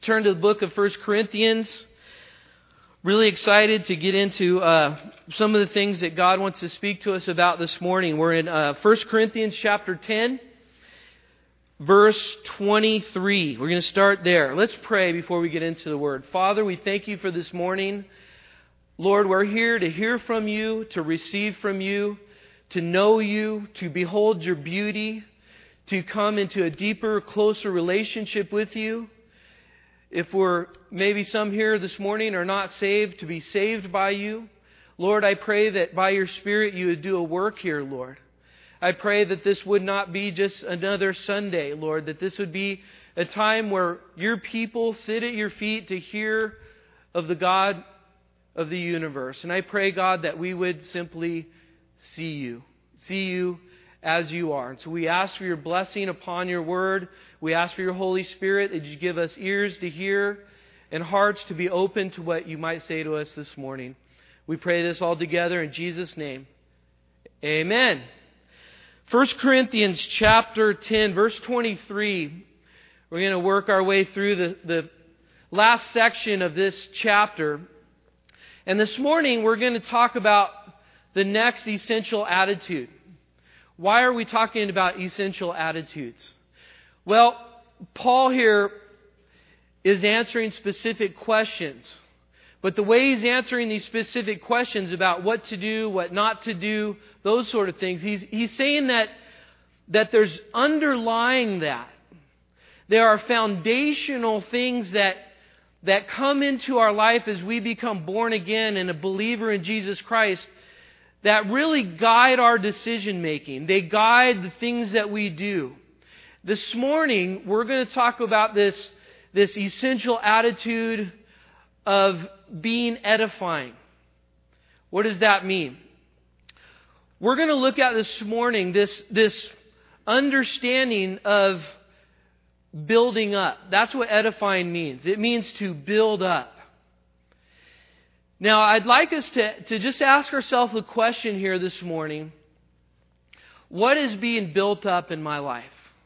turn to the book of 1 Corinthians. Really excited to get into some of the things that God wants to speak to us about this morning. We're in 1 Corinthians chapter 10, verse 23. We're going to start there. Let's pray before we get into the Word. Father, we thank you for this morning. Lord, we're here to hear from you, to receive from you, to know you, to behold your beauty, to come into a deeper, closer relationship with you. If we're maybe some here this morning are not saved, to be saved by you. Lord, I pray that by your Spirit you would do a work here, Lord. I pray that this would not be just another Sunday, Lord, that this would be a time where your people sit at your feet to hear of the God of the universe. And I pray, God, that we would simply see you as you are. And so we ask for your blessing upon your word. We ask for your Holy Spirit that you give us ears to hear and hearts to be open to what you might say to us this morning. We pray this all together in Jesus' name. Amen. 1 Corinthians chapter 10, verse 23. We're going to work our way through the last section of this chapter. And this morning we're going to talk about the next essential attitude. Why are we talking about essential attitudes? Well, Paul here is answering specific questions. But the way he's answering these specific questions about what to do, what not to do, those sort of things, he's saying that there's underlying that. There are foundational things that come into our life as we become born again and a believer in Jesus Christ that really guide our decision making. They guide the things that we do. This morning, we're going to talk about this essential attitude of being edifying. What does that mean? We're going to look at this morning this understanding of building up. That's what edifying means. It means to build up. Now, I'd like us to just ask ourselves the question here this morning. What is being built up in my life?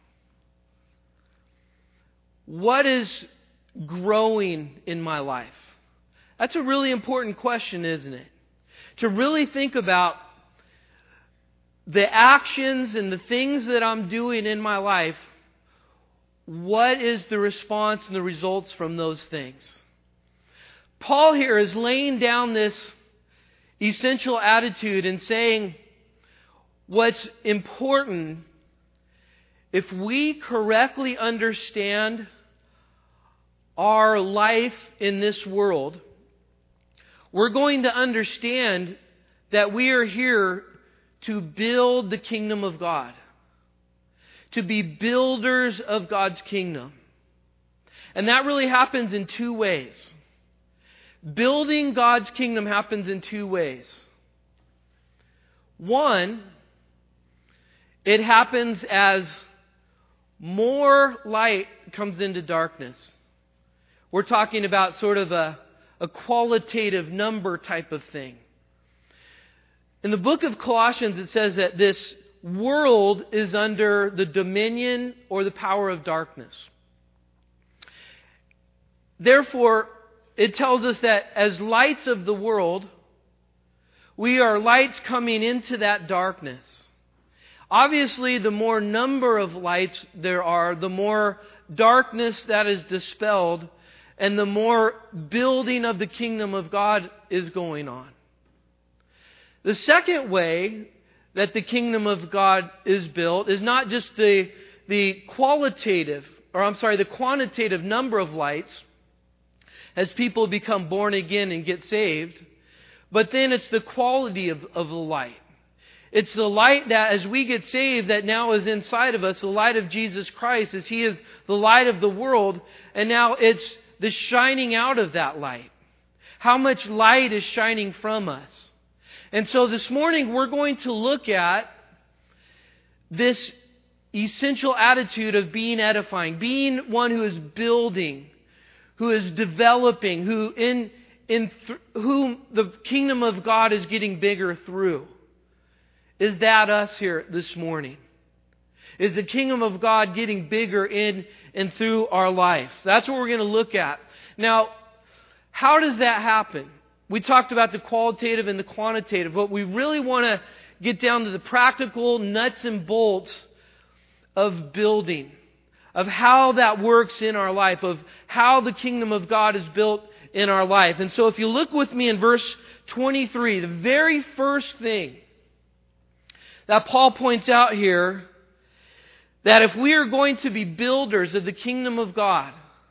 What is growing in my life? That's a really important question, isn't it? To really think about the actions and the things that I'm doing in my life. What is the response and the results from those things? Paul here is laying down this essential attitude and saying what's important, if we correctly understand our life in this world, we're going to understand that we are here to build the kingdom of God, to be builders of God's kingdom. And that really happens in two ways. Building God's kingdom happens in two ways. One, it happens as more light comes into darkness. We're talking about sort of a qualitative number type of thing. In the book of Colossians, it says that this world is under the dominion or the power of darkness. Therefore, it tells us that as lights of the world, we are lights coming into that darkness. Obviously, the more number of lights there are, the more darkness that is dispelled, and the more building of the kingdom of God is going on. The second way that the kingdom of God is built is not just the quantitative number of lights, as people become born again and get saved. But then it's the quality of the light. It's the light that as we get saved that now is inside of us, the light of Jesus Christ, as He is the light of the world. And now it's the shining out of that light. How much light is shining from us? And so this morning we're going to look at this essential attitude of being edifying, being one who is building, who is developing, whom the kingdom of God is getting bigger through. Is that us here this morning? Is the kingdom of God getting bigger in and through our life? That's what we're going to look at. Now, how does that happen? We talked about the qualitative and the quantitative, but we really want to get down to the practical nuts and bolts of building, of how that works in our life, of how the kingdom of God is built in our life. And so if you look with me in verse 23, the very first thing that Paul points out here, that if we are going to be builders of the kingdom of God,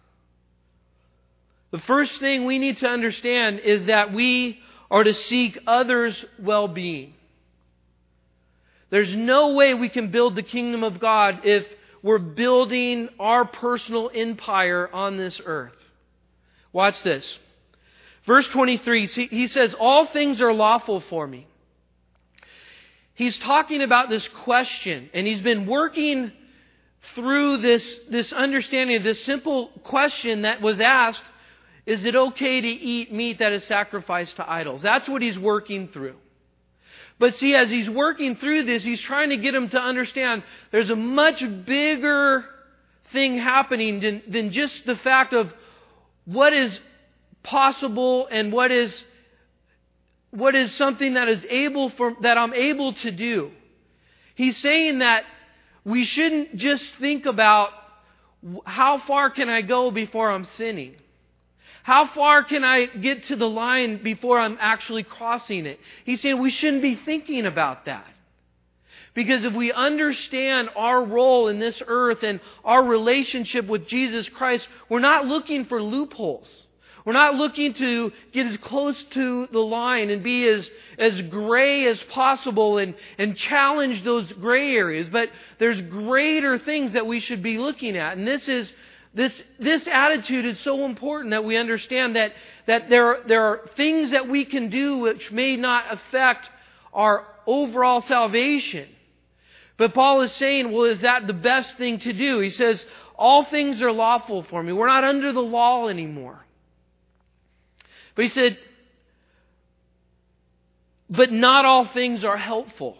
the first thing we need to understand is that we are to seek others' well-being. There's no way we can build the kingdom of God if we're building our personal empire on this earth. Watch this. Verse 23, he says, all things are lawful for me. He's talking about this question, and he's been working through this understanding of this simple question that was asked, is it okay to eat meat that is sacrificed to idols? That's what he's working through. But see, as he's working through this, he's trying to get them to understand there's a much bigger thing happening than just the fact of what is possible and what is something that I'm able to do. He's saying that we shouldn't just think about how far can I go before I'm sinning. How far can I get to the line before I'm actually crossing it? He's saying we shouldn't be thinking about that. Because if we understand our role in this earth and our relationship with Jesus Christ, we're not looking for loopholes. We're not looking to get as close to the line and be as gray as possible and challenge those gray areas. But there's greater things that we should be looking at. And this attitude is so important that we understand that there are things that we can do which may not affect our overall salvation. But Paul is saying, well, is that the best thing to do? He says, all things are lawful for me. We're not under the law anymore. But he said, but not all things are helpful.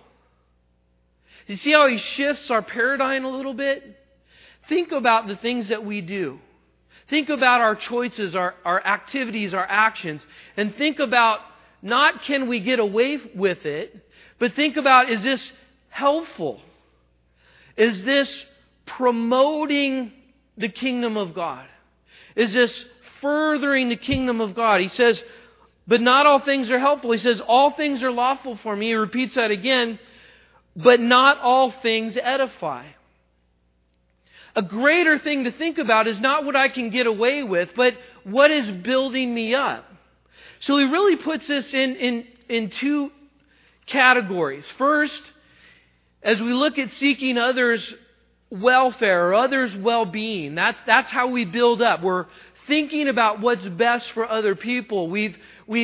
You see how he shifts our paradigm a little bit? Think about the things that we do. Think about our choices, our activities, our actions. And think about not can we get away with it, but think about, is this helpful? Is this promoting the kingdom of God? Is this furthering the kingdom of God? He says, but not all things are helpful. He says, all things are lawful for me. He repeats that again, but not all things edify. A greater thing to think about is not what I can get away with, but what is building me up. So he really puts this in two categories. First, as we look at seeking others' welfare or others' well-being, that's how we build up. We're thinking about what's best for other people. We've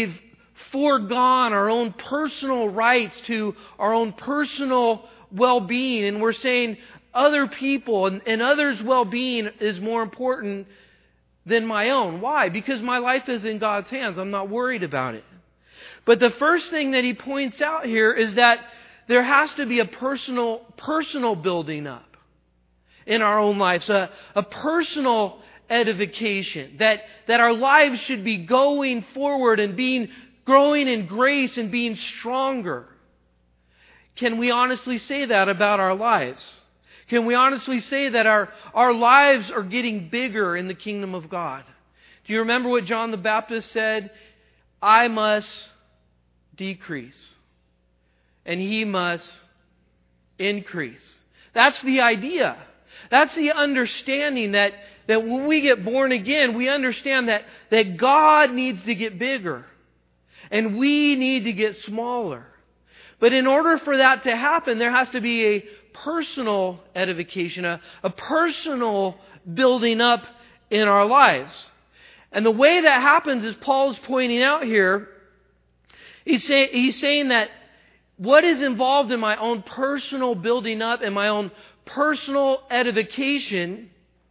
foregone our own personal rights to our own personal well-being, and we're saying other people and others' well-being is more important than my own. Why? Because my life is in God's hands. I'm not worried about it. But the first thing that he points out here is that there has to be a personal building up in our own lives, a personal edification, that our lives should be going forward and growing in grace and being stronger. Can we honestly say that about our lives? Can we honestly say that our lives are getting bigger in the kingdom of God? Do you remember what John the Baptist said? I must decrease, and He must increase. That's the idea. That's the understanding that when we get born again, we understand that God needs to get bigger, and we need to get smaller. But in order for that to happen, there has to be a personal edification, a personal building up in our lives. And the way that happens, as Paul's pointing out here, he's saying that what is involved in my own personal building up and my own personal edification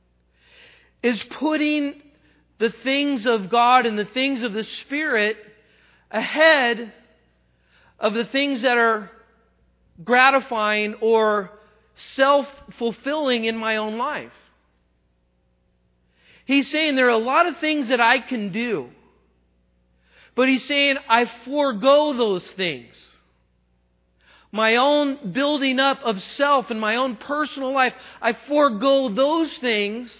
is putting the things of God and the things of the Spirit ahead of the things that are gratifying or self-fulfilling in my own life. He's saying there are a lot of things that I can do. But He's saying I forego those things. My own building up of self and my own personal life, I forego those things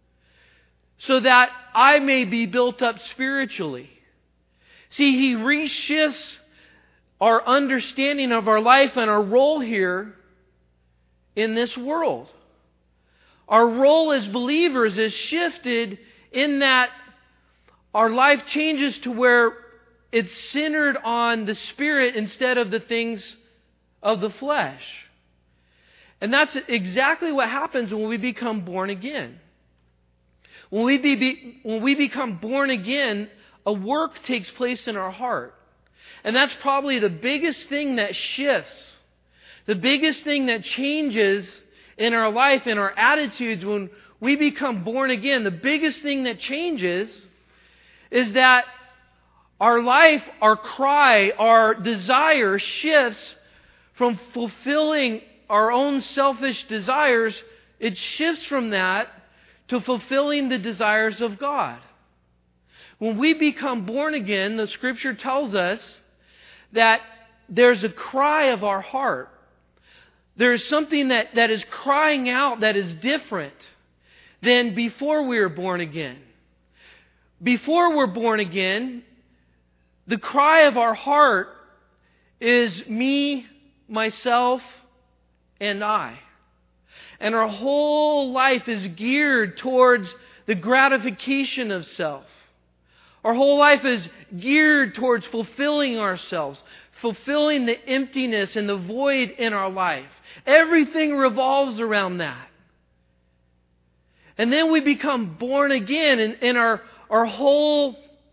so that I may be built up spiritually. See, He reshifts our understanding of our life and our role here in this world. Our role as believers is shifted in that our life changes to where it's centered on the Spirit instead of the things of the flesh. And that's exactly what happens when we become born again. When we become born again, a work takes place in our heart. And that's probably the biggest thing that shifts, the biggest thing that changes in our life, in our attitudes when we become born again. The biggest thing that changes is that our life, our cry, our desire shifts from fulfilling our own selfish desires. It shifts from that to fulfilling the desires of God. When we become born again, the Scripture tells us that there's a cry of our heart. There's something that is crying out that is different than before we were born again. Before we're born again, the cry of our heart is me, myself, and I. And our whole life is geared towards the gratification of self. Our whole life is geared towards fulfilling ourselves, fulfilling the emptiness and the void in our life. Everything revolves around that. And then we become born again, and our whole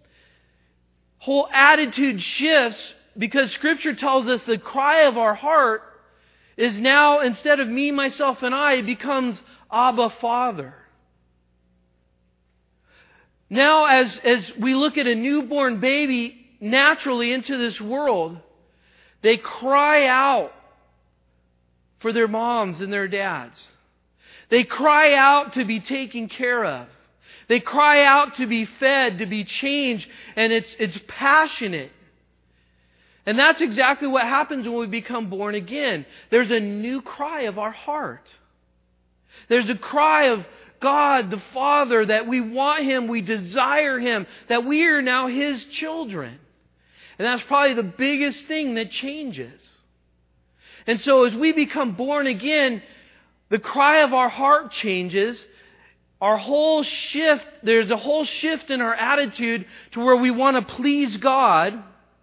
attitude shifts, because Scripture tells us the cry of our heart is now, instead of me, myself, and I, it becomes Abba, Father. Now, as we look at a newborn baby naturally into this world, they cry out for their moms and their dads. They cry out to be taken care of. They cry out to be fed, to be changed, and it's passionate. And that's exactly what happens when we become born again. There's a new cry of our heart. There's a cry of God the Father, that we want Him, we desire Him, that we are now His children. And that's probably the biggest thing that changes. And so as we become born again, the cry of our heart changes. There's a whole shift in our attitude to where we want to please God.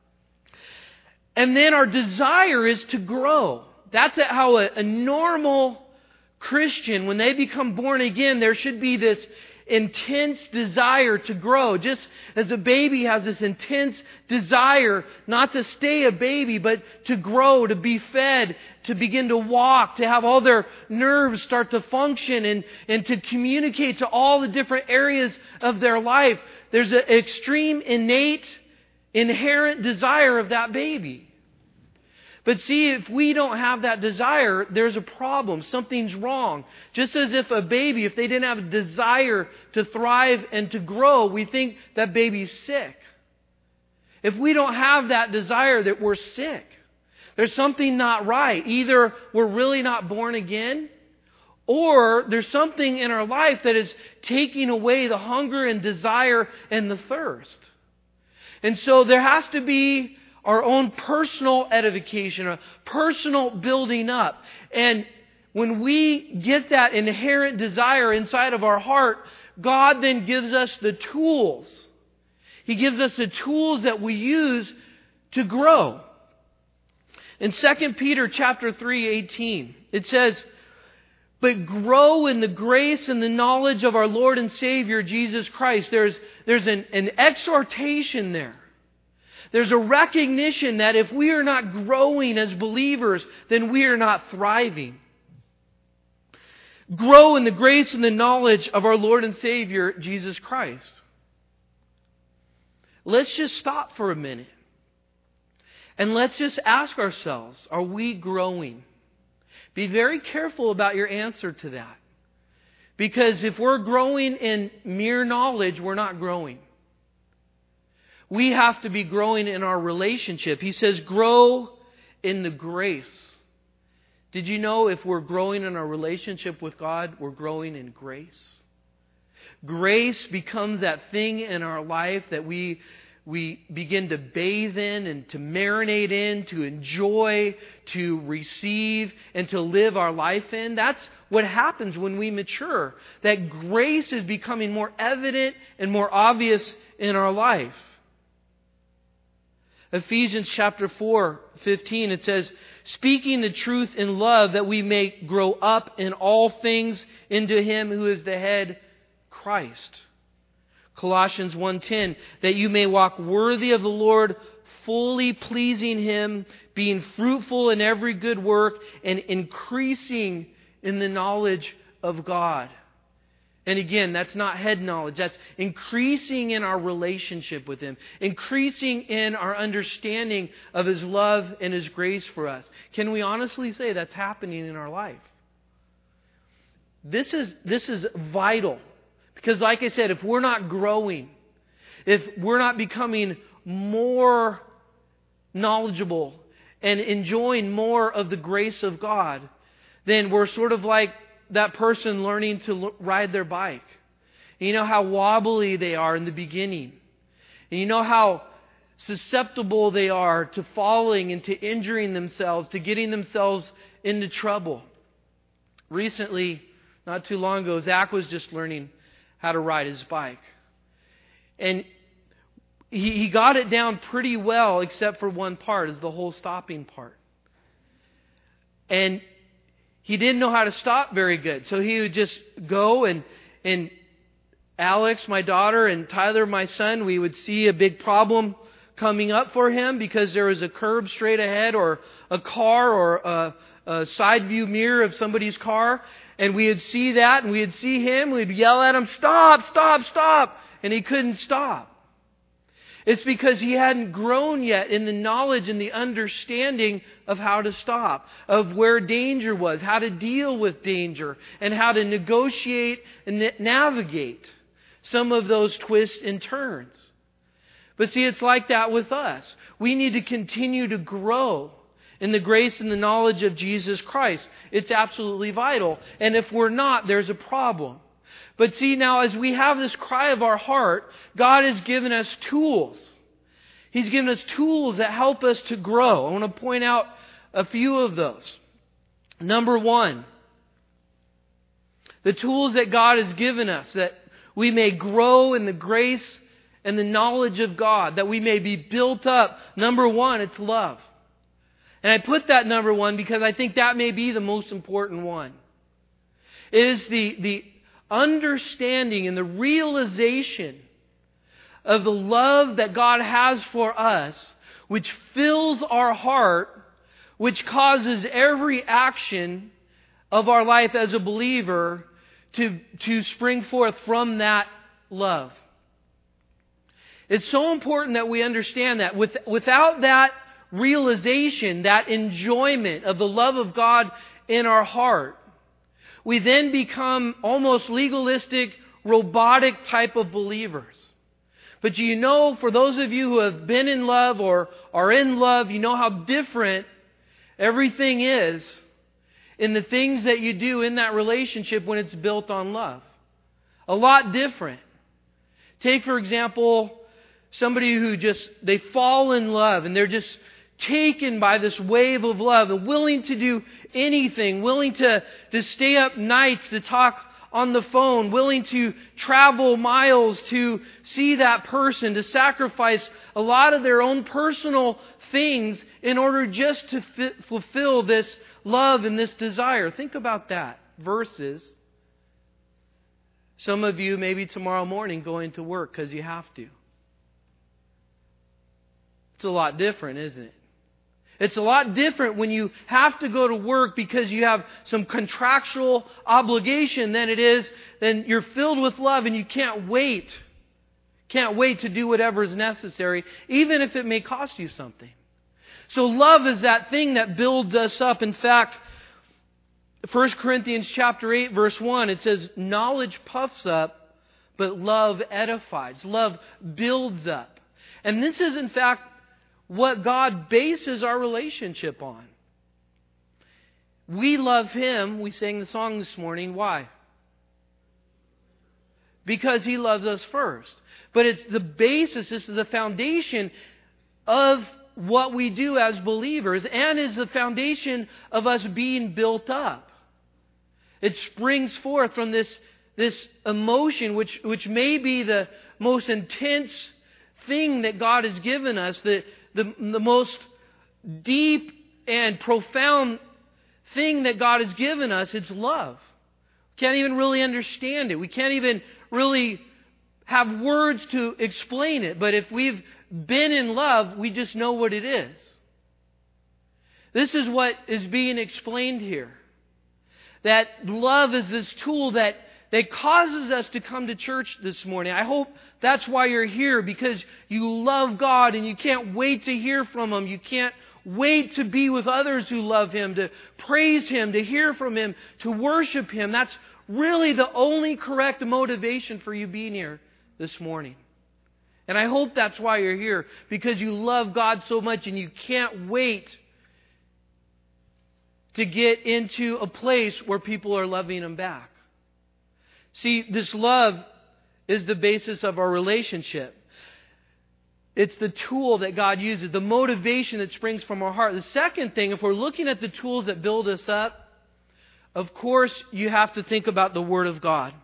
And then our desire is to grow. That's how a normal Christian, when they become born again, there should be this intense desire to grow. Just as a baby has this intense desire not to stay a baby, but to grow, to be fed, to begin to walk, to have all their nerves start to function and to communicate to all the different areas of their life. There's an extreme, innate, inherent desire of that baby. But see, if we don't have that desire, there's a problem. Something's wrong. Just as if a baby, if they didn't have a desire to thrive and to grow, we think that baby's sick. If we don't have that desire, that we're sick. There's something not right. Either we're really not born again, or there's something in our life that is taking away the hunger and desire and the thirst. And so there has to be our own personal edification, a personal building up. And when we get that inherent desire inside of our heart, God then gives us the tools. He gives us the tools that we use to grow. In 2 Peter chapter 3:18, it says, "But grow in the grace and the knowledge of our Lord and Savior Jesus Christ." There's an exhortation there. There's a recognition that if we are not growing as believers, then we are not thriving. Grow in the grace and the knowledge of our Lord and Savior, Jesus Christ. Let's just stop for a minute. And let's just ask ourselves, are we growing? Be very careful about your answer to that. Because if we're growing in mere knowledge, we're not growing. We have to be growing in our relationship. He says, grow in the grace. Did you know if we're growing in our relationship with God, we're growing in grace? Grace becomes that thing in our life that we begin to bathe in and to marinate in, to enjoy, to receive, and to live our life in. That's what happens when we mature. That grace is becoming more evident and more obvious in our life. Ephesians chapter 4:15, it says, speaking the truth in love, that we may grow up in all things into Him who is the head, Christ. Colossians 1:10, that you may walk worthy of the Lord, fully pleasing Him, being fruitful in every good work, and increasing in the knowledge of God. And again, that's not head knowledge. That's increasing in our relationship with Him. Increasing in our understanding of His love and His grace for us. Can we honestly say that's happening in our life? This is vital. Because like I said, if we're not growing, if we're not becoming more knowledgeable and enjoying more of the grace of God, then we're sort of like that person learning to ride their bike. And you know how wobbly they are in the beginning. And you know how susceptible they are to falling and to injuring themselves, to getting themselves into trouble. Recently, not too long ago, Zach was just learning how to ride his bike. And he got it down pretty well, except for one part, is the whole stopping part. And he didn't know how to stop very good. So he would just go and Alex, my daughter, and Tyler, my son, we would see a big problem coming up for him because there was a curb straight ahead or a car or a side view mirror of somebody's car. And we would see that and we would see him. We'd yell at him, stop, stop, stop. And he couldn't stop. It's because he hadn't grown yet in the knowledge and the understanding of how to stop, of where danger was, how to deal with danger, and how to negotiate and navigate some of those twists and turns. But see, it's like that with us. We need to continue to grow in the grace and the knowledge of Jesus Christ. It's absolutely vital. And if we're not, there's a problem. But see, now as we have this cry of our heart, God has given us tools. He's given us tools that help us to grow. I want to point out a few of those. Number one, the tools that God has given us that we may grow in the grace and the knowledge of God, that we may be built up. Number one, it's love. And I put that number one because I think that may be the most important one. It is the understanding and the realization of the love that God has for us, which fills our heart, which causes every action of our life as a believer to spring forth from that love. It's so important that we understand that. Without that realization, that enjoyment of the love of God in our heart, we then become almost legalistic, robotic type of believers. But you know, for those of you who have been in love or are in love, you know how different everything is in the things that you do in that relationship when it's built on love. A lot different. Take, for example, somebody who they fall in love and they're just taken by this wave of love and willing to do anything, willing to stay up nights to talk on the phone, willing to travel miles to see that person, to sacrifice a lot of their own personal things in order just to fulfill this love and this desire. Think about that versus some of you maybe tomorrow morning going to work because you have to. It's a lot different, isn't it? It's a lot different when you have to go to work because you have some contractual obligation than it is then you're filled with love and you can't wait. Can't wait to do whatever is necessary, even if it may cost you something. So love is that thing that builds us up. In fact, 1 Corinthians chapter 8, verse 1, it says, knowledge puffs up, but love edifies. Love builds up. And this is, in fact, what God bases our relationship on. We love Him. We sang the song this morning. Why? Because He loves us first. But it's the basis, this is the foundation of what we do as believers, and is the foundation of us being built up. It springs forth from this emotion, which may be the most intense thing that God has given us, the most deep and profound thing that God has given us. It's love. We can't even really understand it. We can't even really have words to explain it. But if we've been in love, we just know what it is. This is what is being explained here. That love is this tool that causes us to come to church this morning. I hope that's why you're here, because you love God and you can't wait to hear from Him. You can't wait to be with others who love Him, to praise Him, to hear from Him, to worship Him. That's really the only correct motivation for you being here this morning. And I hope that's why you're here, because you love God so much and you can't wait to get into a place where people are loving Him back. See, this love is the basis of our relationship. It's the tool that God uses, the motivation that springs from our heart. The second thing, if we're looking at the tools that build us up, of course, you have to think about the Word of God.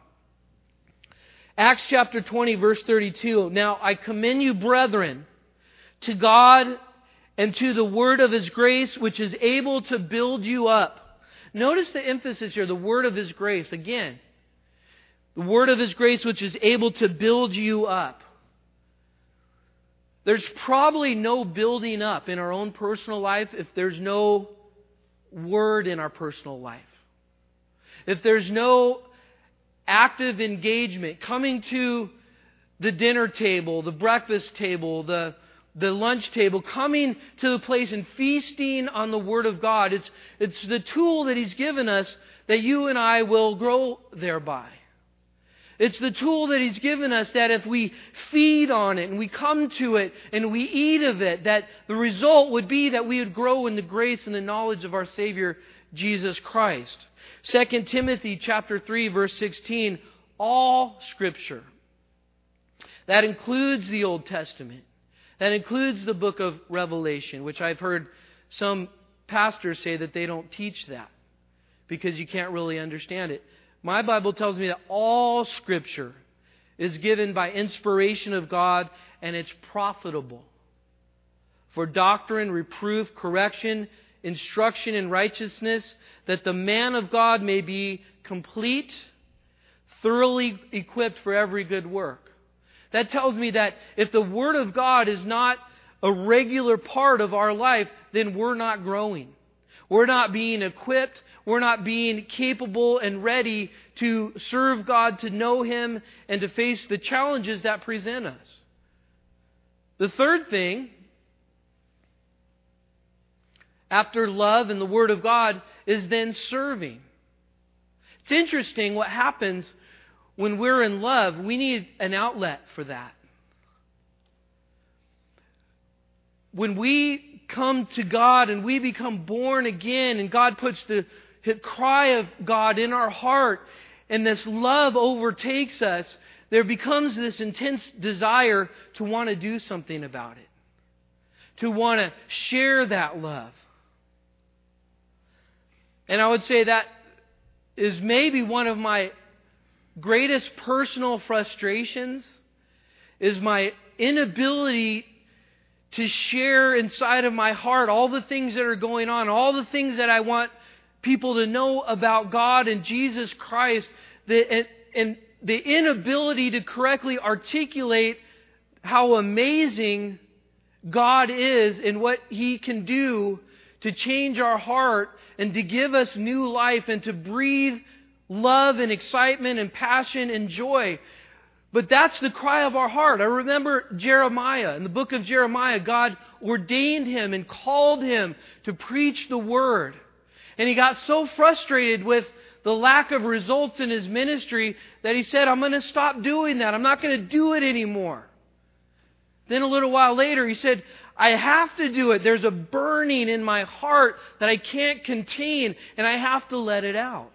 Acts chapter 20, verse 32. Now, I commend you, brethren, to God and to the word of His grace, which is able to build you up. Notice the emphasis here, the word of His grace. Again, the word of His grace, which is able to build you up. There's probably no building up in our own personal life if there's no word in our personal life. If there's no active engagement, coming to the dinner table, the breakfast table, the lunch table, coming to the place and feasting on the Word of God. It's the tool that He's given us that you and I will grow thereby. It's the tool that He's given us that if we feed on it and we come to it and we eat of it, that the result would be that we would grow in the grace and the knowledge of our Savior, Jesus Christ. 2 Timothy chapter 3, verse 16, all Scripture. That includes the Old Testament. That includes the book of Revelation, which I've heard some pastors say that they don't teach that because you can't really understand it. My Bible tells me that all Scripture is given by inspiration of God, and it's profitable for doctrine, reproof, correction, instruction in righteousness, that the man of God may be complete, thoroughly equipped for every good work. That tells me that if the Word of God is not a regular part of our life, then we're not growing. We're not being equipped. We're not being capable and ready to serve God, to know Him, and to face the challenges that present us. The third thing, after love and the Word of God, is then serving. It's interesting what happens when we're in love. We need an outlet for that. When we come to God and we become born again and God puts the cry of God in our heart and this love overtakes us, there becomes this intense desire to want to do something about it. To want to share that love. And I would say that is maybe one of my greatest personal frustrations, is my inability to share inside of my heart all the things that are going on, all the things that I want people to know about God and Jesus Christ, and the inability to correctly articulate how amazing God is and what He can do to change our heart and to give us new life and to breathe love and excitement and passion and joy. But that's the cry of our heart. I remember Jeremiah. In the book of Jeremiah, God ordained him and called him to preach the Word. And he got so frustrated with the lack of results in his ministry that he said, I'm going to stop doing that. I'm not going to do it anymore. Then a little while later, he said, I have to do it. There's a burning in my heart that I can't contain, and I have to let it out.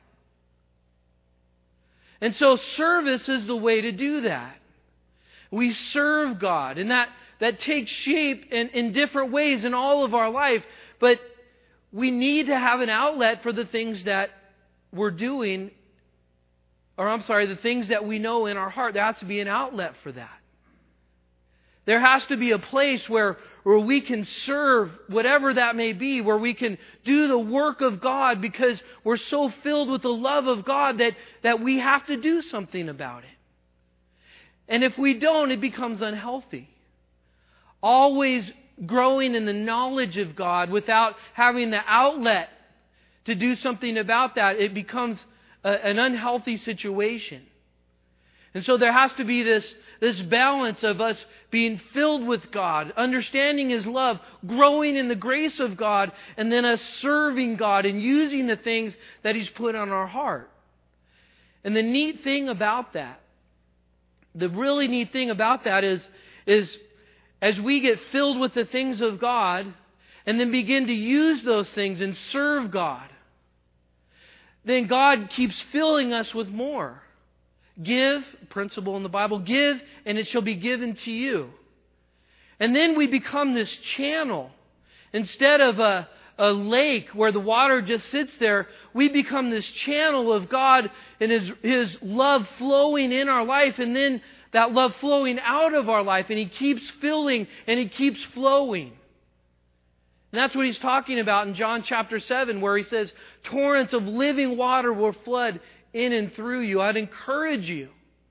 And so service is the way to do that. We serve God, and that takes shape in different ways in all of our life. But we need to have an outlet for the things that we're doing, the things that we know in our heart. There has to be an outlet for that. There has to be a place where we can serve, whatever that may be, where we can do the work of God because we're so filled with the love of God that we have to do something about it. And if we don't, it becomes unhealthy. Always growing in the knowledge of God without having the outlet to do something about that, it becomes an unhealthy situation. And so there has to be this balance of us being filled with God, understanding His love, growing in the grace of God, and then us serving God and using the things that He's put on our heart. And the neat thing about that, the really neat thing about that is as we get filled with the things of God and then begin to use those things and serve God, then God keeps filling us with more. Give, principle in the Bible, give and it shall be given to you. And then we become this channel. Instead of a lake where the water just sits there, we become this channel of God and His love flowing in our life, and then that love flowing out of our life, and He keeps filling and He keeps flowing. And that's what He's talking about in John chapter 7, where He says, torrents of living water will flood in and through you. I'd encourage you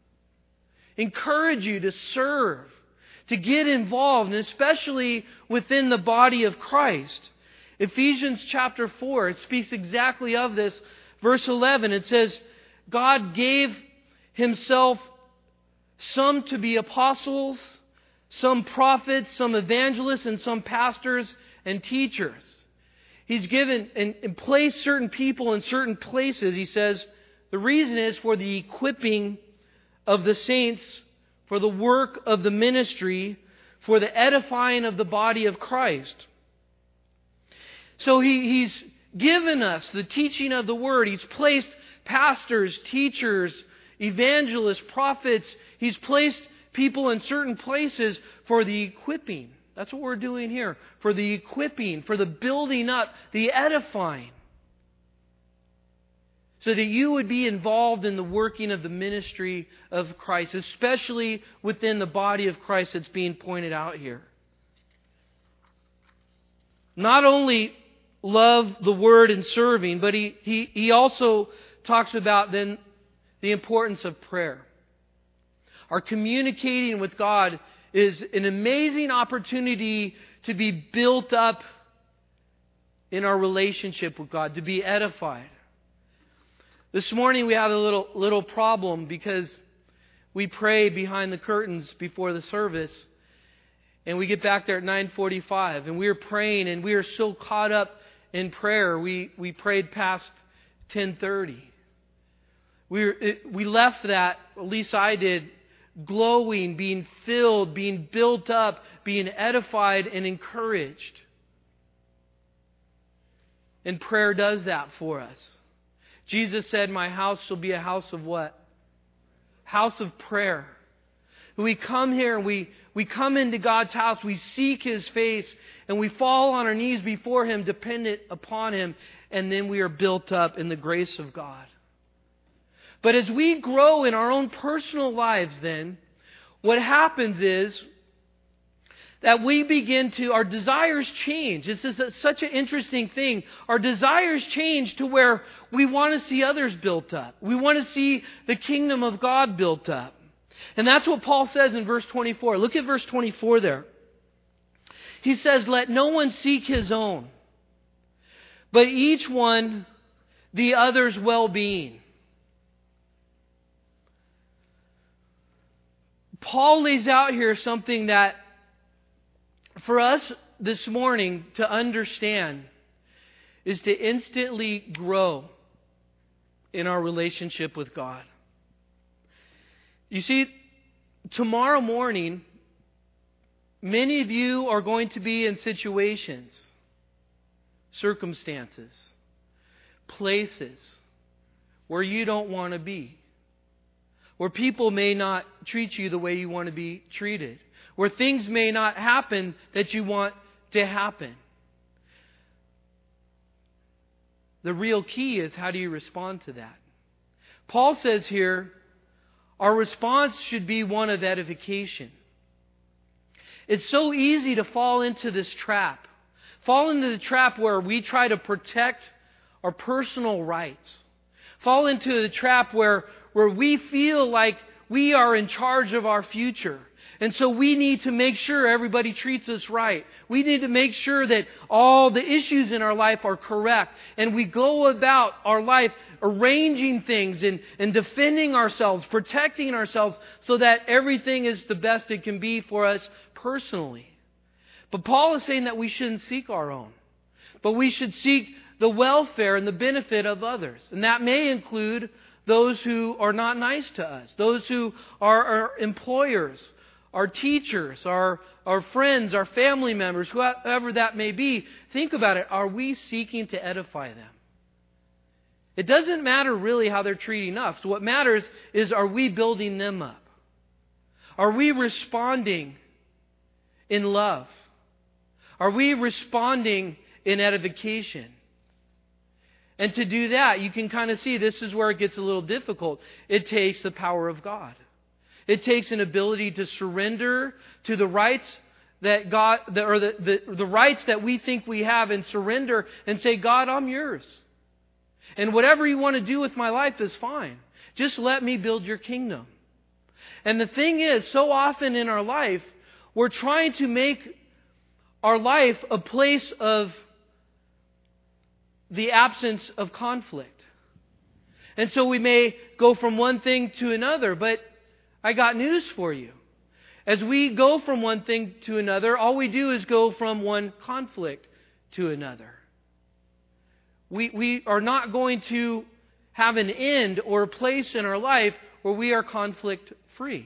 to serve, to get involved, and especially within the body of Christ. Ephesians chapter 4, it speaks exactly of this. Verse 11, it says, God gave Himself some to be apostles, some prophets, some evangelists, and some pastors and teachers. He's given and placed certain people in certain places. He says, the reason is for the equipping of the saints, for the work of the ministry, for the edifying of the body of Christ. So He's given us the teaching of the Word. He's placed pastors, teachers, evangelists, prophets. He's placed people in certain places for the equipping. That's what we're doing here. For the equipping, for the building up, the edifying. So that you would be involved in the working of the ministry of Christ, especially within the body of Christ that's being pointed out here. Not only love the Word and serving, but he also talks about then the importance of prayer. Our communicating with God is an amazing opportunity to be built up in our relationship with God, to be edified. This morning we had a little problem because we pray behind the curtains before the service, and we get back there at 9:45, and we were praying, and we were so caught up in prayer, we prayed past 10:30. We left that, at least I did, glowing, being filled, being built up, being edified and encouraged. And prayer does that for us. Jesus said, my house shall be a house of what? House of prayer. We come here, we come into God's house, we seek His face, and we fall on our knees before Him, dependent upon Him, and then we are built up in the grace of God. But as we grow in our own personal lives then, what happens is that we begin to, our desires change. This is such an interesting thing. Our desires change to where we want to see others built up. We want to see the kingdom of God built up. And that's what Paul says in verse 24. Look at verse 24 there. He says, let no one seek his own, but each one the other's well-being. Paul lays out here something that for us this morning to understand is to instantly grow in our relationship with God. You see, tomorrow morning, many of you are going to be in situations, circumstances, places where you don't want to be, where people may not treat you the way you want to be treated, where things may not happen that you want to happen. The real key is, how do you respond to that? Paul says here, our response should be one of edification. It's so easy to fall into this trap. Fall into the trap where we try to protect our personal rights. Fall into the trap where we feel like we are in charge of our future. And so we need to make sure everybody treats us right. We need to make sure that all the issues in our life are correct. And we go about our life arranging things and defending ourselves, protecting ourselves so that everything is the best it can be for us personally. But Paul is saying that we shouldn't seek our own, but we should seek the welfare and the benefit of others. And that may include those who are not nice to us, those who are our employers, our teachers, our friends, our family members, whoever that may be. Think about it. Are we seeking to edify them? It doesn't matter really how they're treating us. What matters is, are we building them up? Are we responding in love? Are we responding in edification? And to do that, you can kind of see this is where it gets a little difficult. It takes the power of God. It takes an ability to surrender to the rights that God, or the rights that we think we have, and surrender and say, God, I'm yours. And whatever you want to do with my life is fine. Just let me build your kingdom. And the thing is, so often in our life, we're trying to make our life a place of the absence of conflict. And so we may go from one thing to another, but I got news for you. As we go from one thing to another, all we do is go from one conflict to another. We are not going to have an end or a place in our life where we are conflict free.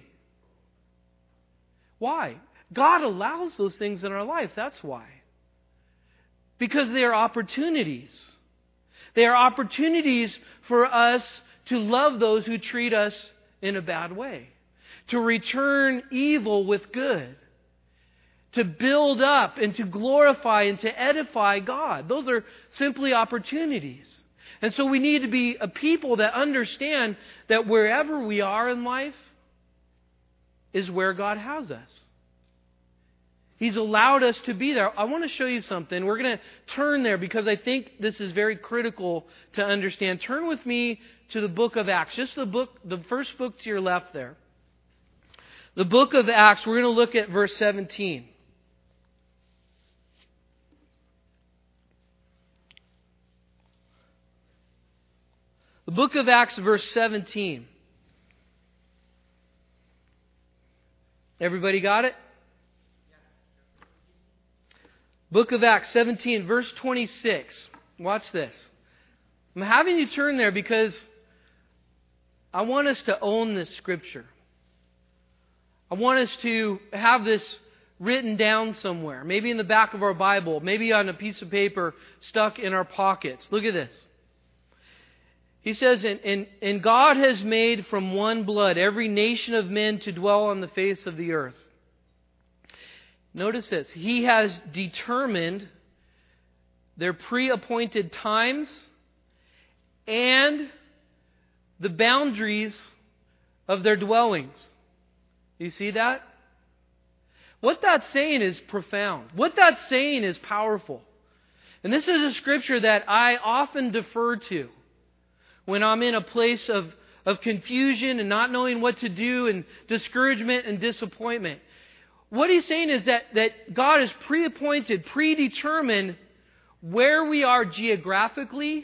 Why? God allows those things in our life. That's why. Because they are opportunities. They are opportunities for us to love those who treat us in a bad way. To return evil with good. To build up and to glorify and to edify God. Those are simply opportunities. And so we need to be a people that understand that wherever we are in life is where God has us. He's allowed us to be there. I want to show you something. We're going to turn there because I think this is very critical to understand. Turn with me to the book of Acts. Just the first book to your left there. The book of Acts, we're going to look at verse 17. The book of Acts, verse 17. Everybody got it? Book of Acts 17, verse 26. Watch this. I'm having you turn there because I want us to own this scripture. I want us to have this written down somewhere. Maybe in the back of our Bible. Maybe on a piece of paper stuck in our pockets. Look at this. He says, and God has made from one blood every nation of men to dwell on the face of the earth. Notice this. He has determined their pre-appointed times and the boundaries of their dwellings. You see that? What that's saying is profound. What that's saying is powerful. And this is a scripture that I often defer to when I'm in a place of confusion and not knowing what to do and discouragement and disappointment. What he's saying is that God has pre-appointed, predetermined where we are geographically,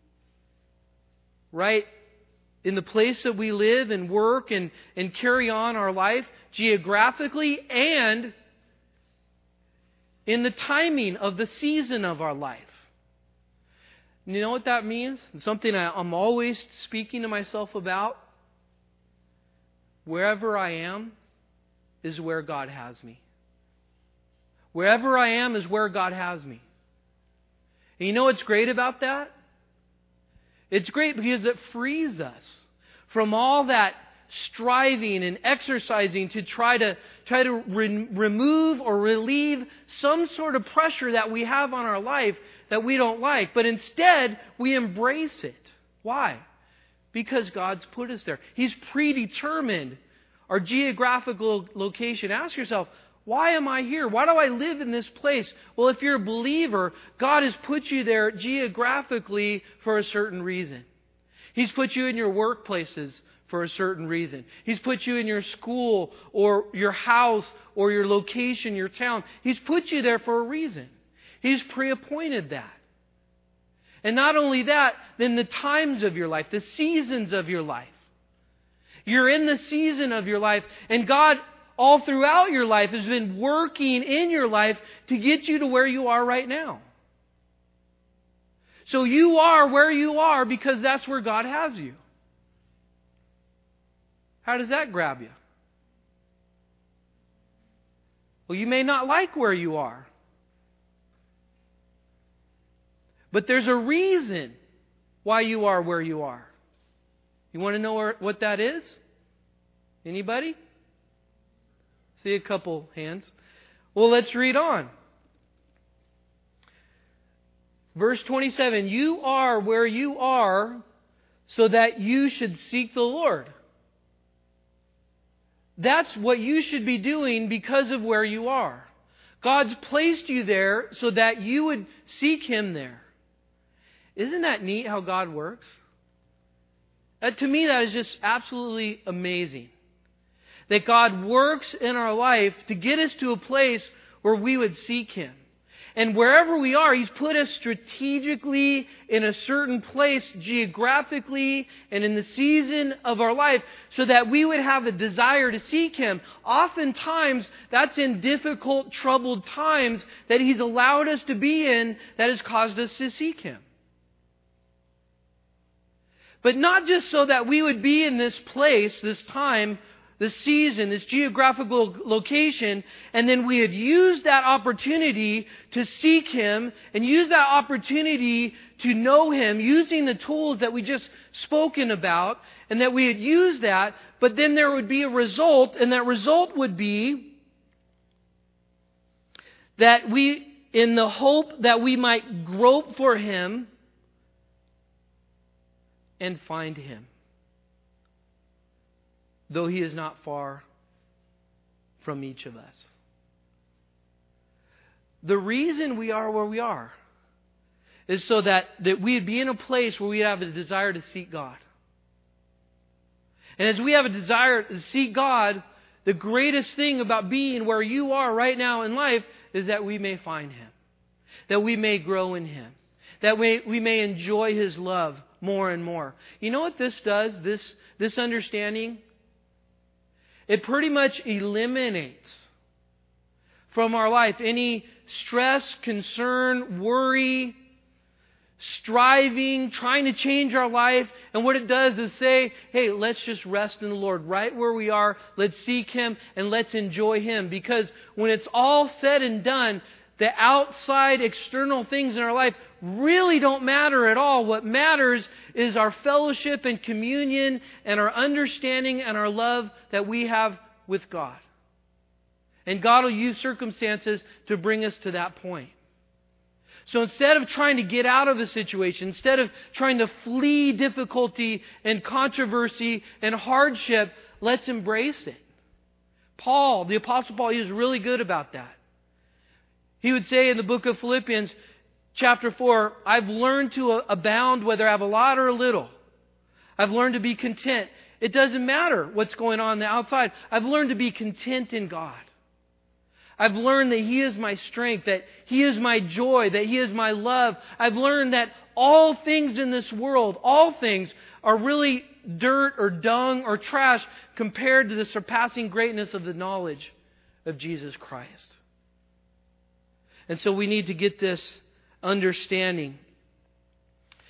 right? In the place that we live and work and carry on our life geographically, and in the timing of the season of our life. You know what that means? It's something I'm always speaking to myself about. Wherever I am is where God has me. Wherever I am is where God has me. And you know what's great about that? It's great because it frees us from all that striving and exercising to try to remove or relieve some sort of pressure that we have on our life that we don't like. But instead, we embrace it. Why? Because God's put us there. He's predetermined our geographical location. Ask yourself, why am I here? Why do I live in this place? Well, if you're a believer, God has put you there geographically for a certain reason. He's put you in your workplaces for a certain reason. He's put you in your school or your house or your location, your town. He's put you there for a reason. He's pre-appointed that. And not only that, then the times of your life, the seasons of your life. You're in the season of your life, and God, all throughout your life, has been working in your life to get you to where you are right now. So you are where you are because that's where God has you. How does that grab you? Well, you may not like where you are. But there's a reason why you are where you are. You want to know what that is? Anybody? See a couple hands. Well, let's read on. Verse 27, you are where you are so that you should seek the Lord. That's what you should be doing because of where you are. God's placed you there so that you would seek Him there. Isn't that neat how God works? To me, that is just absolutely amazing. That God works in our life to get us to a place where we would seek Him. And wherever we are, He's put us strategically in a certain place, geographically, and in the season of our life, so that we would have a desire to seek Him. Oftentimes, that's in difficult, troubled times that He's allowed us to be in that has caused us to seek Him. But not just so that we would be in this place, this time, this season, this geographical location, and then we had used that opportunity to seek Him and use that opportunity to know Him using the tools that we just spoken about, and that we had used that, but then there would be a result, and that result would be that we, in the hope that we might grope for Him and find Him, though He is not far from each of us. The reason we are where we are is so that we'd be in a place where we have a desire to seek God. And as we have a desire to seek God, the greatest thing about being where you are right now in life is that we may find Him, that we may grow in Him, that we may enjoy His love more and more. You know what this does, this understanding? It pretty much eliminates from our life any stress, concern, worry, striving, trying to change our life. And what it does is say, hey, let's just rest in the Lord right where we are. Let's seek Him and let's enjoy Him. Because when it's all said and done, the outside external things in our life really don't matter at all. What matters is our fellowship and communion and our understanding and our love that we have with God. And God will use circumstances to bring us to that point. So instead of trying to get out of a situation, instead of trying to flee difficulty and controversy and hardship, let's embrace it. Paul, the Apostle Paul, he was really good about that. He would say in the book of Philippians, chapter 4, I've learned to abound whether I have a lot or a little. I've learned to be content. It doesn't matter what's going on the outside. I've learned to be content in God. I've learned that He is my strength, that He is my joy, that He is my love. I've learned that all things in this world, all things are really dirt or dung or trash compared to the surpassing greatness of the knowledge of Jesus Christ. And so we need to get this understanding.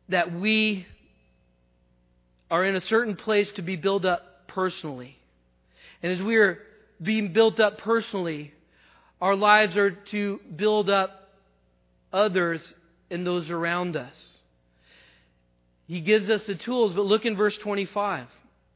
that we are in a certain place to be built up personally. And as we are being built up personally, our lives are to build up others and those around us. He gives us the tools, but look in verse 25.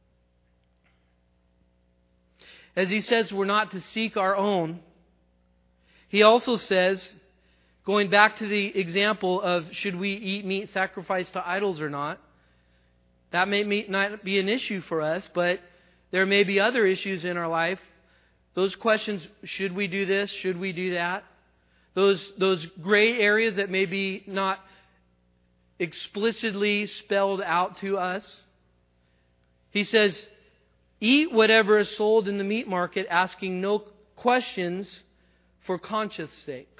As he says we're not to seek our own, he also says, going back to the example of should we eat meat sacrificed to idols or not, that may not be an issue for us, but there may be other issues in our life. Those questions, should we do this? Should we do that? Those gray areas that may be not explicitly spelled out to us. He says, eat whatever is sold in the meat market, asking no questions for conscience sake.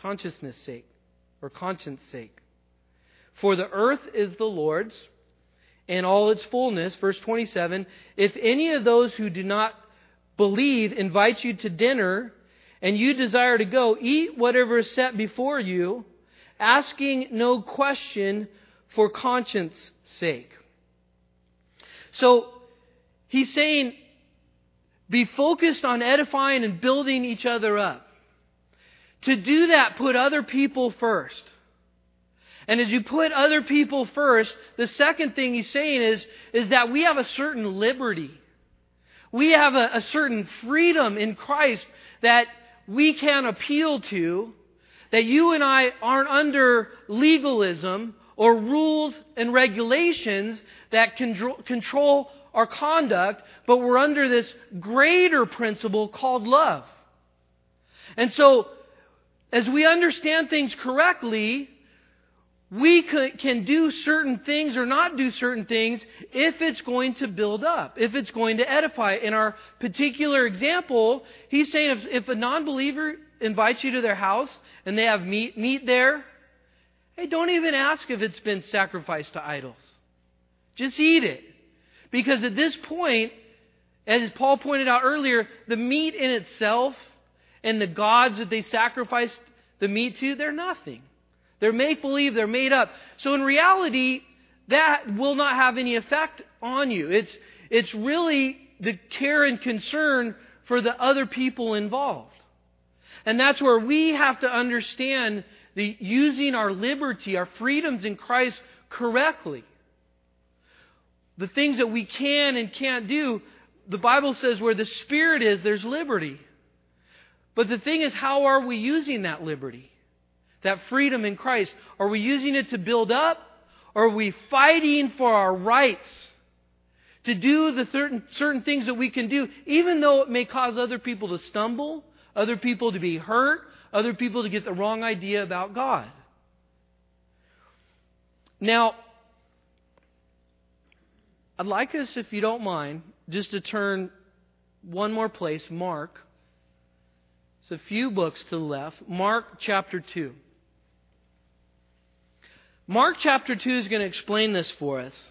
For the earth is the Lord's and all its fullness. Verse 27, if any of those who do not believe invites you to dinner and you desire to go, eat whatever is set before you, asking no question for conscience sake. So he's saying, be focused on edifying and building each other up. To do that, put other people first. And as you put other people first, the second thing he's saying is that we have a certain liberty. We have a certain freedom in Christ that we can appeal to, that you and I aren't under legalism or rules and regulations that control our conduct, but we're under this greater principle called love. And so, as we understand things correctly, we can do certain things or not do certain things if it's going to build up, if it's going to edify. In our particular example, he's saying if a non-believer invites you to their house and they have meat there, hey, don't even ask if it's been sacrificed to idols. Just eat it. Because at this point, as Paul pointed out earlier, the meat in itself and the gods that they sacrificed the meat to, they're nothing. They're make-believe, they're made up. So in reality, that will not have any effect on you. It's really the care and concern for the other people involved. And that's where we have to understand the using our liberty, our freedoms in Christ correctly. The things that we can and can't do, the Bible says where the Spirit is, there's liberty. But the thing is, how are we using that liberty? That freedom in Christ? Are we using it to build up? Or are we fighting for our rights to do the certain things that we can do, even though it may cause other people to stumble, other people to be hurt, other people to get the wrong idea about God? Now, I'd like us, if you don't mind, just to turn one more place, Mark. It's a few books to the left. Mark chapter 2. Mark chapter 2 is going to explain this for us.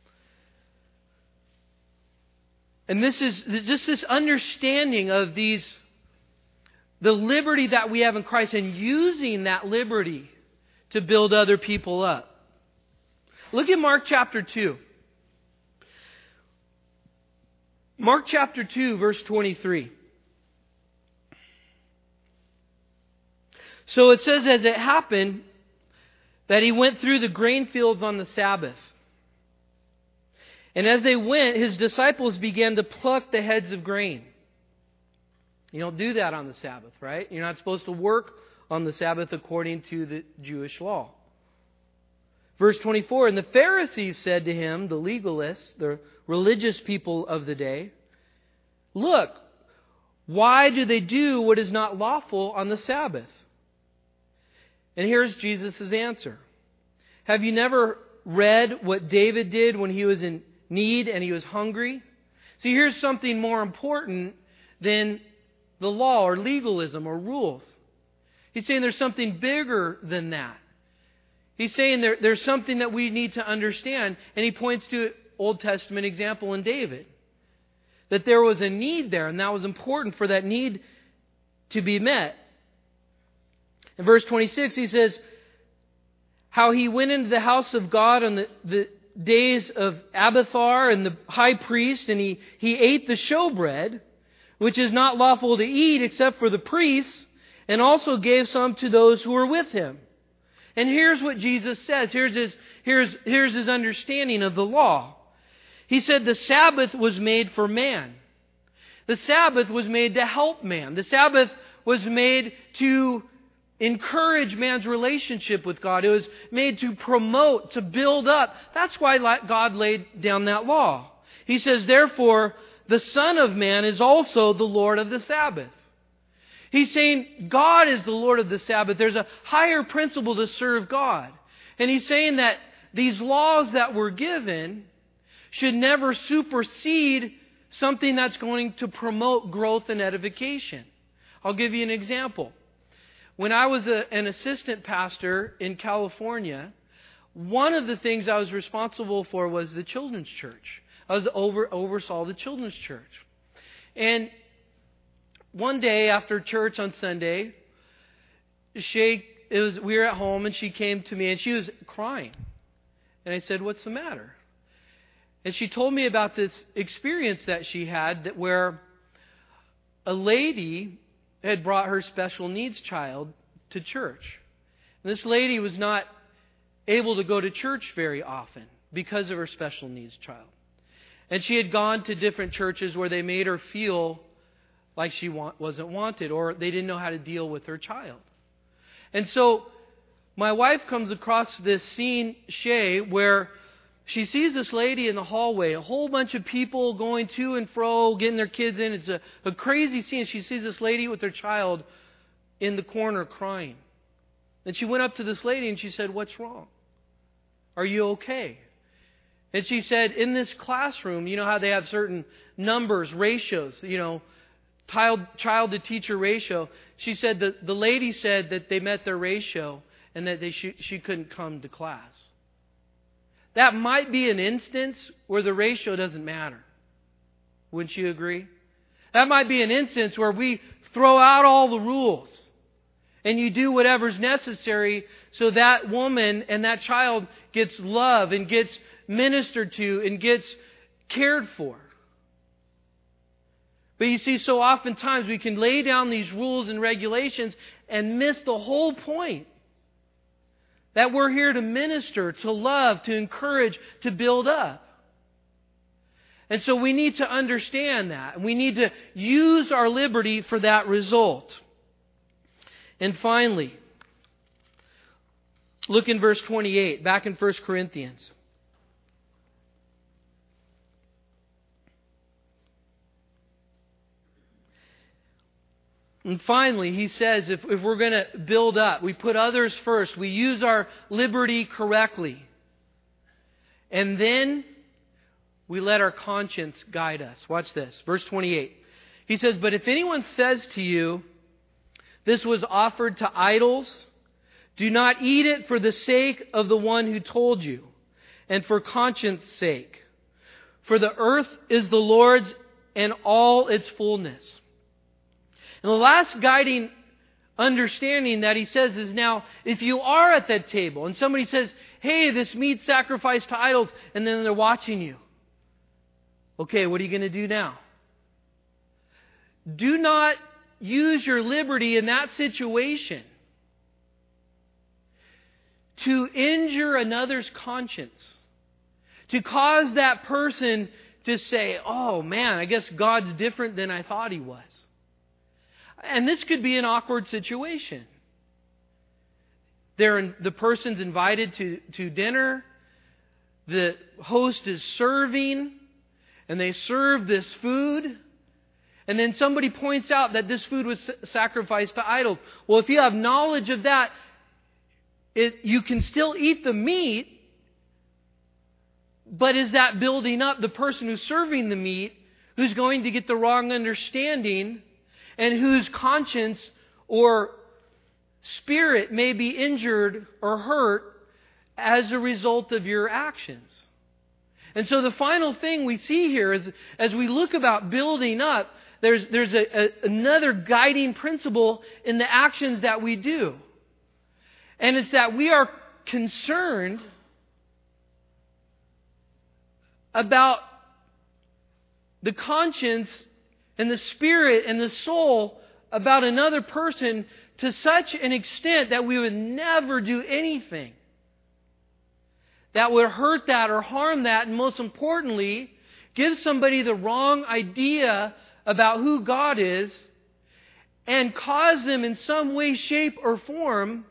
And this is just this understanding of the liberty that we have in Christ and using that liberty to build other people up. Look at Mark chapter 2. Mark chapter 2, verse 23. So it says, as it happened, that he went through the grain fields on the Sabbath. And as they went, his disciples began to pluck the heads of grain. You don't do that on the Sabbath, right? You're not supposed to work on the Sabbath according to the Jewish law. Verse 24, and the Pharisees said to him, the legalists, the religious people of the day, look, why do they do what is not lawful on the Sabbath? And here's Jesus' answer. Have you never read what David did when he was in need and he was hungry? See, here's something more important than the law or legalism or rules. He's saying there's something bigger than that. He's saying there's something that we need to understand. And he points to an Old Testament example in David. That there was a need there, and that was important for that need to be met. In verse 26, he says, how he went into the house of God on the days of Abiathar and the high priest, and he ate the showbread, which is not lawful to eat except for the priests, and also gave some to those who were with him. And here's what Jesus says. Here's his understanding of the law. He said the Sabbath was made for man. The Sabbath was made to help man. The Sabbath was made to encourage man's relationship with God. It was made to promote, to build up. That's why God laid down that law. He says, therefore, the Son of Man is also the Lord of the Sabbath. He's saying God is the Lord of the Sabbath. There's a higher principle to serve God. And he's saying that these laws that were given should never supersede something that's going to promote growth and edification. I'll give you an example. When I was an assistant pastor in California, one of the things I was responsible for was the children's church. I oversaw the children's church. And one day after church on Sunday, we were at home and she came to me and she was crying. And I said, "What's the matter?" And she told me about this experience that she had where a lady had brought her special needs child to church. And this lady was not able to go to church very often because of her special needs child. And she had gone to different churches where they made her feel like she wasn't wanted, or they didn't know how to deal with her child. And so my wife comes across this scene, Shay, where she sees this lady in the hallway, a whole bunch of people going to and fro, getting their kids in. It's a crazy scene. She sees this lady with her child in the corner crying. And she went up to this lady and she said, "What's wrong? Are you okay?" And she said, in this classroom, you know how they have certain numbers, ratios, child to teacher ratio. She said that the lady said that they met their ratio and that she couldn't come to class. That might be an instance where the ratio doesn't matter. Wouldn't you agree? That might be an instance where we throw out all the rules and you do whatever's necessary so that woman and that child gets love and gets ministered to and gets cared for. But you see, so oftentimes we can lay down these rules and regulations and miss the whole point. That we're here to minister, to love, to encourage, to build up. And so we need to understand that. We need to use our liberty for that result. And finally, look in verse 28, back in 1 Corinthians. And finally, he says, if we're going to build up, we put others first, we use our liberty correctly, and then we let our conscience guide us. Watch this, verse 28. He says, "But if anyone says to you, 'This was offered to idols,' do not eat it for the sake of the one who told you, and for conscience sake. For the earth is the Lord's and all its fullness." And the last guiding understanding that he says is, now, if you are at that table and somebody says, "Hey, this meat sacrificed to idols," and then they're watching you. Okay, what are you going to do now? Do not use your liberty in that situation to injure another's conscience, to cause that person to say, "Oh man, I guess God's different than I thought He was." And this could be an awkward situation. The person's invited to dinner. The host is serving. And they serve this food. And then somebody points out that this food was sacrificed to idols. Well, if you have knowledge of that, you can still eat the meat. But is that building up the person who's serving the meat, who's going to get the wrong understanding, and whose conscience or spirit may be injured or hurt as a result of your actions? And so the final thing we see here is, as we look about building up, there's another guiding principle in the actions that we do. And it's that we are concerned about the conscience and the spirit and the soul about another person to such an extent that we would never do anything that would hurt that or harm that, and most importantly, give somebody the wrong idea about who God is and cause them in some way, shape, or form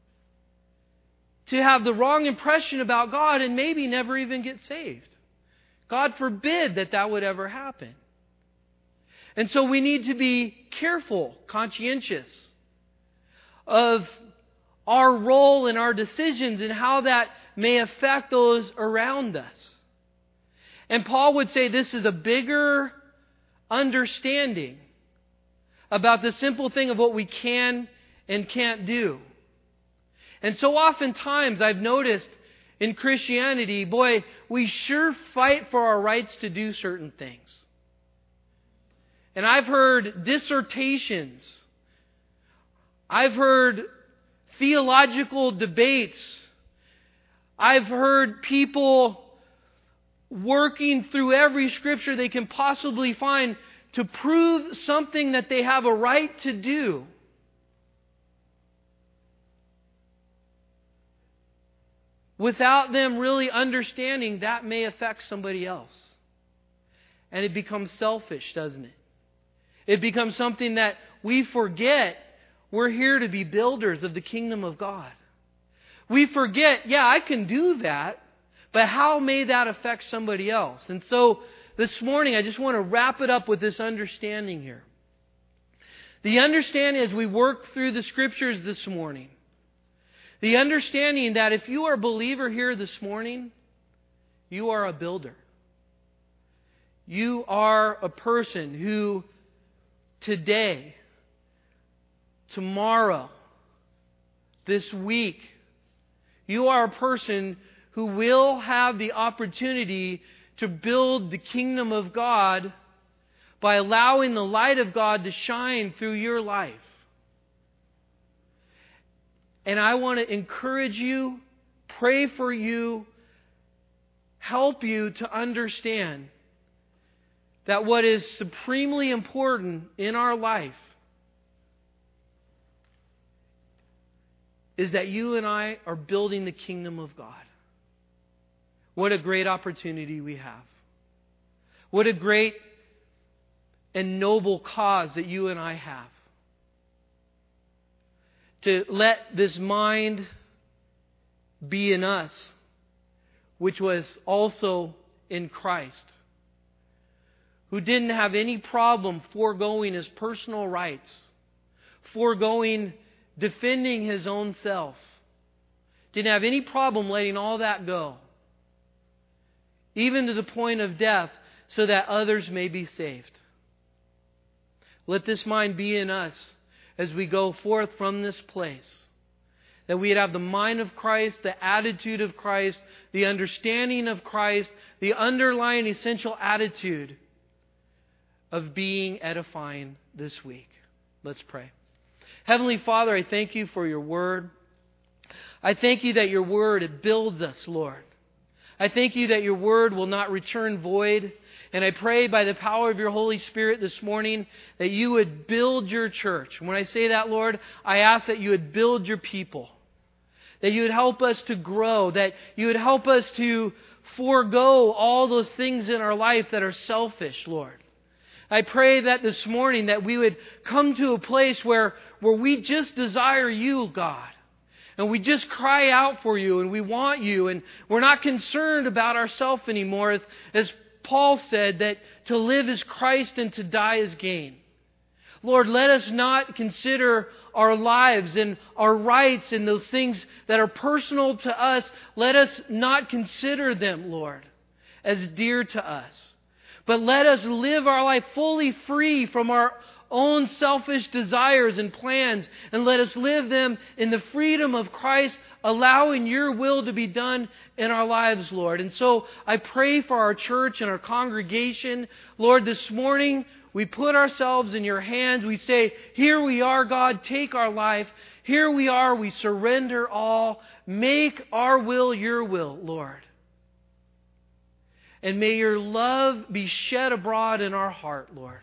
to have the wrong impression about God and maybe never even get saved. God forbid that that would ever happen. And so we need to be careful, conscientious of our role and our decisions and how that may affect those around us. And Paul would say this is a bigger understanding about the simple thing of what we can and can't do. And so oftentimes I've noticed in Christianity, boy, we sure fight for our rights to do certain things. And I've heard dissertations. I've heard theological debates. I've heard people working through every scripture they can possibly find to prove something that they have a right to do. Without them really understanding that may affect somebody else. And it becomes selfish, doesn't it? It becomes something that we forget we're here to be builders of the kingdom of God. We forget, yeah, I can do that, but how may that affect somebody else? And so this morning I just want to wrap it up with this understanding here. The understanding as we work through the scriptures this morning, the understanding that if you are a believer here this morning, you are a builder. You are a person who today, tomorrow, this week, you are a person who will have the opportunity to build the kingdom of God by allowing the light of God to shine through your life. And I want to encourage you, pray for you, help you to understand that what is supremely important in our life is that you and I are building the kingdom of God. What a great opportunity we have. What a great and noble cause that you and I have. To let this mind be in us, which was also in Christ, who didn't have any problem foregoing his personal rights, foregoing defending his own self, didn't have any problem letting all that go, even to the point of death, so that others may be saved. Let this mind be in us as we go forth from this place, that we'd have the mind of Christ, the attitude of Christ, the understanding of Christ, the underlying essential attitude of being edifying this week. Let's pray. Heavenly Father, I thank you for your word. I thank you that your word, it builds us, Lord. I thank you that your word will not return void. And I pray by the power of your Holy Spirit this morning that you would build your church. And when I say that, Lord, I ask that you would build your people. That you would help us to grow. That you would help us to forego all those things in our life that are selfish, Lord. I pray that this morning that we would come to a place where we just desire you, God. And we just cry out for you and we want you. And we're not concerned about ourselves anymore. As Paul said, that to live is Christ and to die is gain. Lord, let us not consider our lives and our rights and those things that are personal to us. Let us not consider them, Lord, as dear to us. But let us live our life fully free from our own selfish desires and plans, and let us live them in the freedom of Christ, allowing your will to be done in our lives, Lord. And so I pray for our church and our congregation. Lord, this morning We put ourselves in your hands. We say, here we are, God, take our life. Here we are, we surrender all. Make our will your will, Lord. And may your love be shed abroad in our heart, Lord.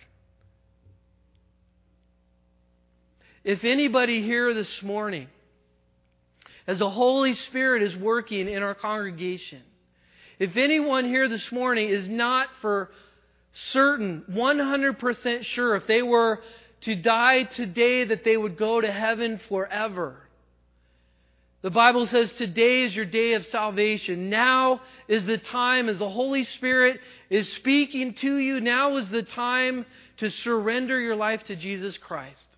If anybody here this morning, as the Holy Spirit is working in our congregation, if anyone here this morning is not for certain, 100% sure, if they were to die today, that they would go to heaven forever. The Bible says today is your day of salvation. Now is the time, as the Holy Spirit is speaking to you, now is the time to surrender your life to Jesus Christ.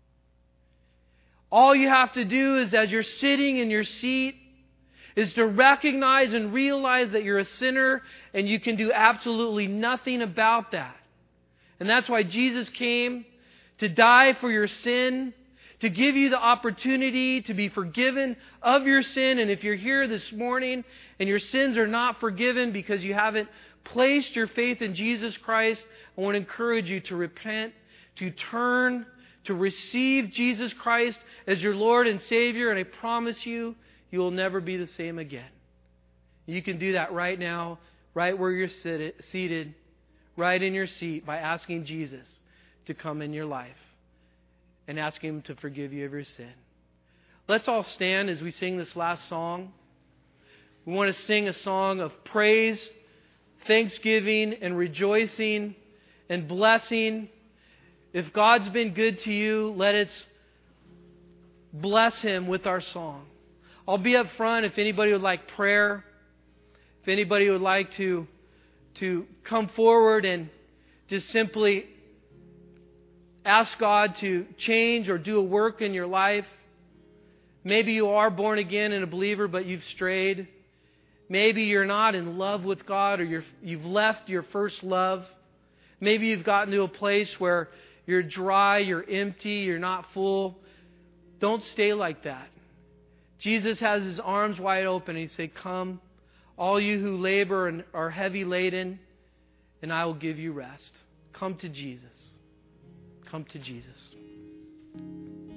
All you have to do is, as you're sitting in your seat, is to recognize and realize that you're a sinner and you can do absolutely nothing about that. And that's why Jesus came to die for your sin, to give you the opportunity to be forgiven of your sin. And if you're here this morning and your sins are not forgiven because you haven't placed your faith in Jesus Christ, I want to encourage you to repent, to turn, to receive Jesus Christ as your Lord and Savior. And I promise you, you will never be the same again. You can do that right now, right where you're seated, right in your seat, by asking Jesus to come in your life and ask Him to forgive you of your sin. Let's all stand as we sing this last song. We want to sing a song of praise, thanksgiving, and rejoicing and blessing. If God's been good to you, let us bless Him with our song. I'll be up front if anybody would like prayer. If anybody would like to come forward and just simply ask God to change or do a work in your life. Maybe you are born again and a believer, but you've strayed. Maybe you're not in love with God, or you've left your first love. Maybe you've gotten to a place where you're dry, you're empty, you're not full. Don't stay like that. Jesus has His arms wide open. He said, come, all you who labor and are heavy laden, and I will give you rest. Come to Jesus. Come to Jesus.